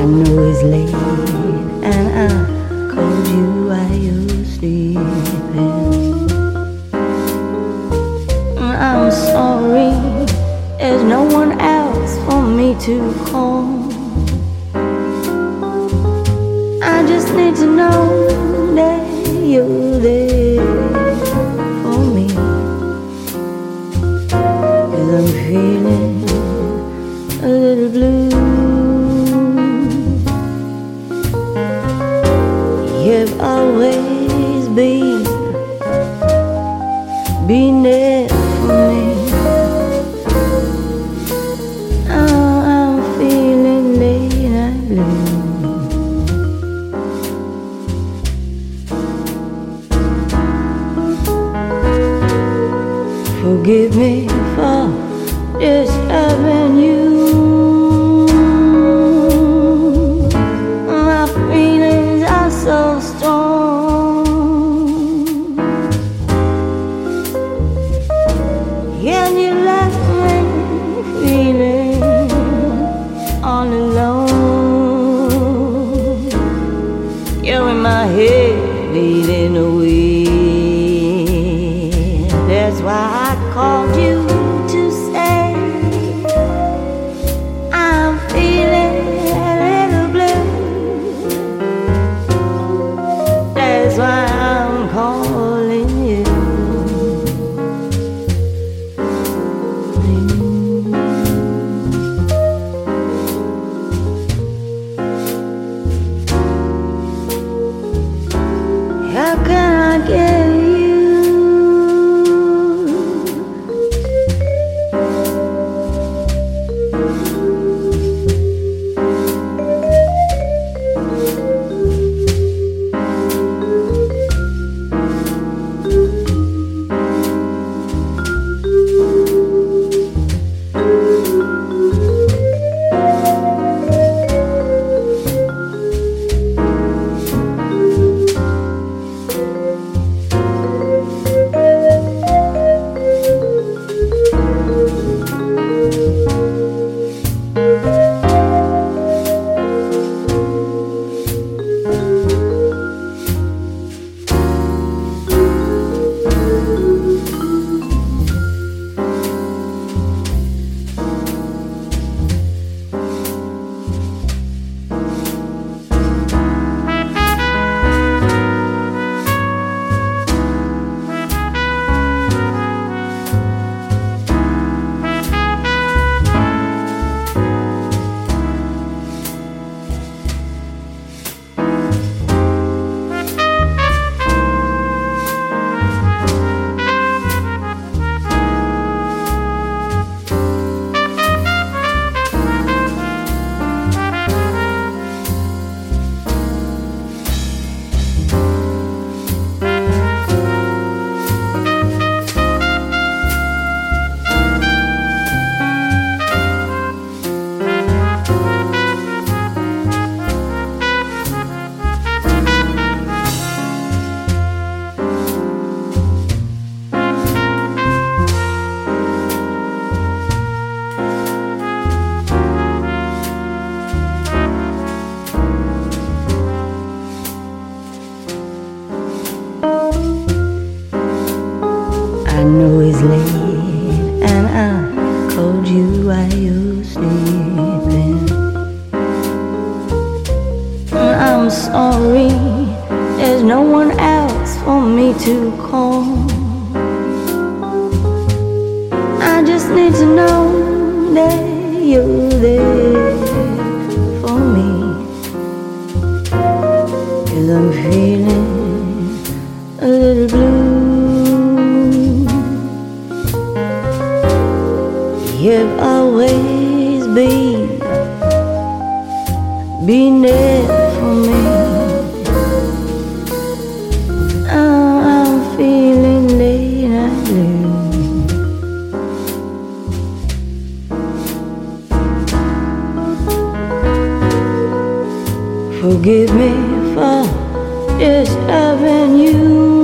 know it's late and I called you while you're sleeping. I'm sorry, there's no one else for me to call. I just need to know that you're there for me, 'cause I'm feeling a little blue. You've always been there for me. Oh, I'm feeling late and blue. Forgive me for disturbing you. My feelings are so strong. And you left me feeling all alone. You're in my head, leading away. That's why I called you to say I'm feeling a little blue. That's why I'm calling you. How can I get I know it's late and I called you while you're sleeping. I'm sorry, there's no one else for me to call. I just need to know that you're there for me, 'cause I'm feeling a little blue. You've always been there for me. Oh, I'm feeling late and blue. Forgive me for disturbing you.